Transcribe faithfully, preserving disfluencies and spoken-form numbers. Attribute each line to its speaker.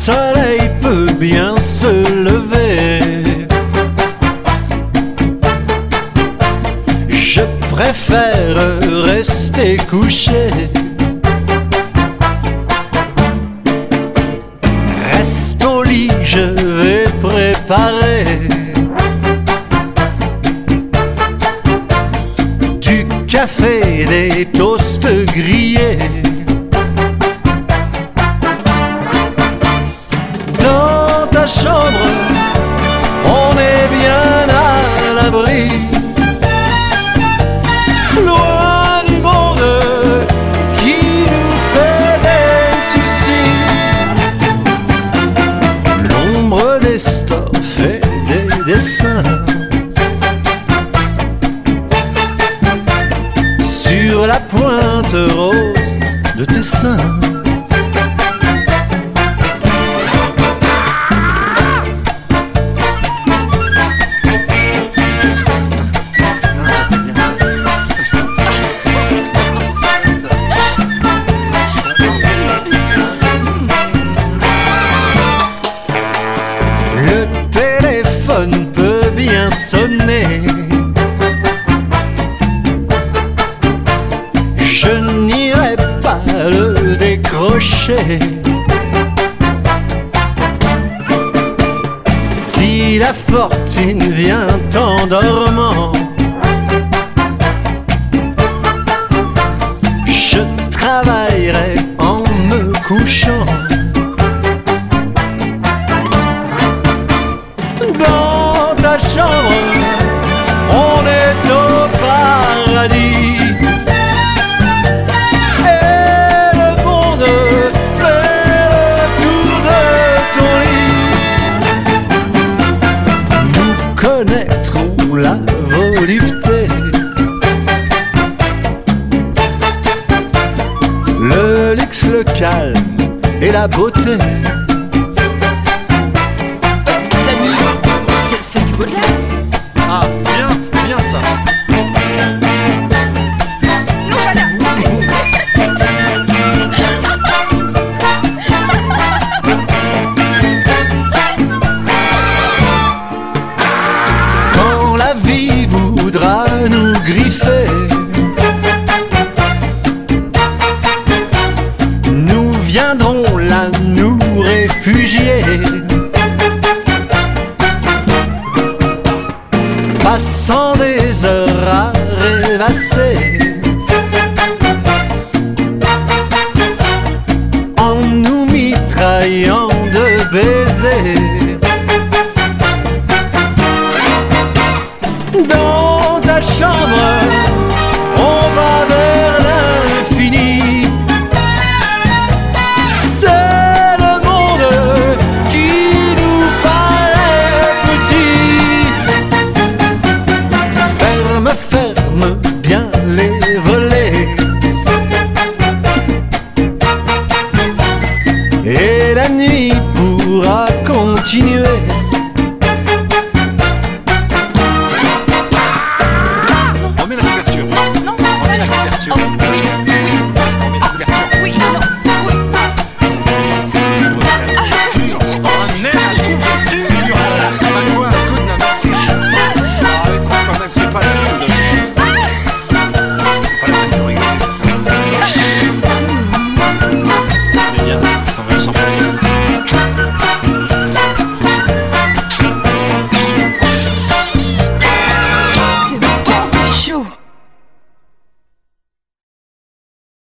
Speaker 1: soleil peut bien se lever. Je préfère rester couché. Reste au lit, je vais préparer du café, des toasts grillés. Dans ta chambre, on est bien à l'abri, loin du monde qui nous fait des soucis. L'ombre des stores fait des dessins sur la pointe rose de tes seins. Le téléphone peut bien sonner, je n'irai pas le décrocher. Si la fortune vient en dormant, je travaillerai en me couchant. Dans ta chambre, on est au paradis, et le monde fait le tour de ton lit. Nous connaîtrons la volupté, le luxe, le calme et la beauté.
Speaker 2: C'est du Baudelaire.
Speaker 3: Ah, bien, c'est bien ça.
Speaker 2: Non, voilà.
Speaker 1: Quand la vie voudra nous griffer, nous viendrons là nous réfugier, passant des heures à rêvasser